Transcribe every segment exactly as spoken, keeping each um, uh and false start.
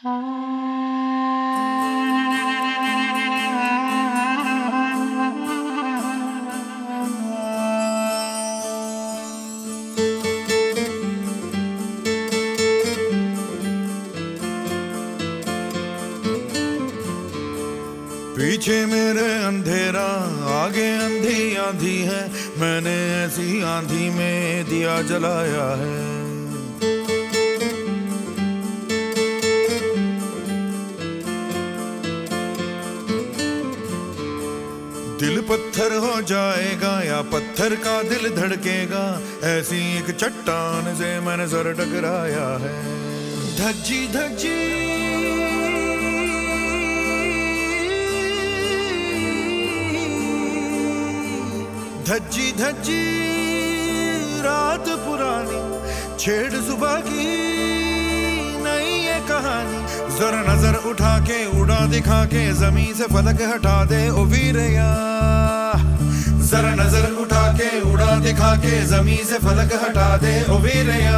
पीछे मेरे अंधेरा आगे अंधी आंधी है, मैंने ऐसी आंधी में दिया जलाया है। दिल पत्थर हो जाएगा या पत्थर का दिल धड़केगा, ऐसी एक चट्टान से मैंने सर टकराया है। धज्जी धज्जी धज्जी धज्जी रात पुरानी, छेड़ सुबह की नई ये कहानी। जरा नजर उठा के उड़ा दिखा के जमीन से फलक हटा दे ओ वीरया। जरा नजर उठा के उड़ा दिखा के जमीन से फलक हटा दे ओ वीरया।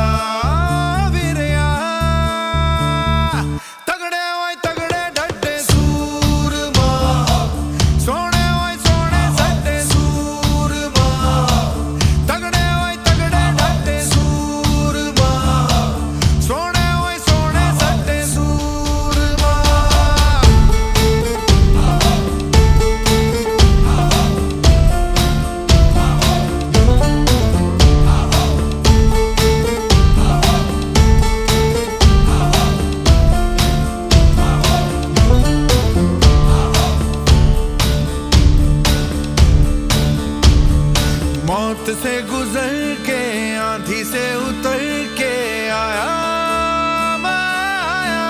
मौत से गुजर के आंधी से उतर के आया मैं आया।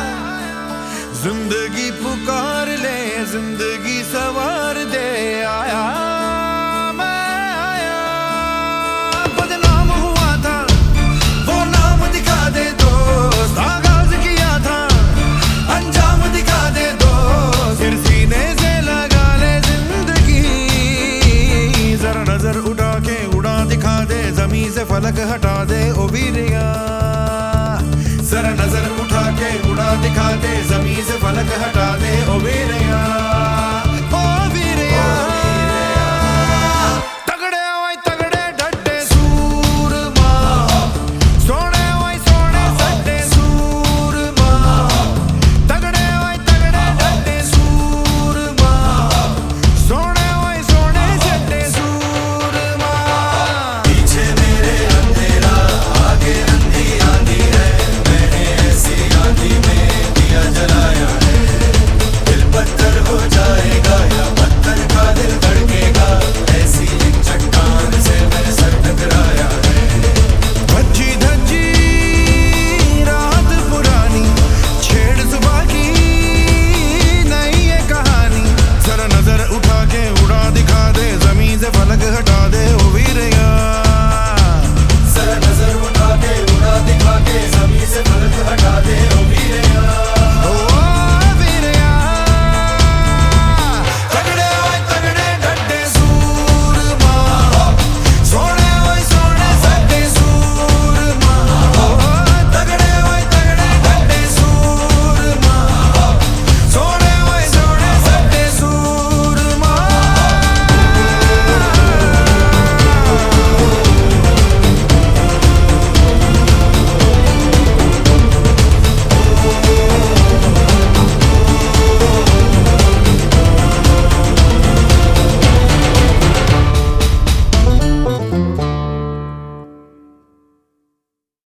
जिंदगी पुकार ले जिंदगी सवार दे आया मैं आया। बदनाम हुआ था वो नाम दिखा दे दोस्त, आगाज किया था अंजाम दिखा दे दोस्त। फिर सीने से लगा ले जिंदगी, जरा नजर उठा के उड़ा दिखा दे जमीन से फलक हटा दे ओ वीरया। जरा नजर उठा के उड़ा दिखा दे जमीन से फलक हटा दे ओ वीरया।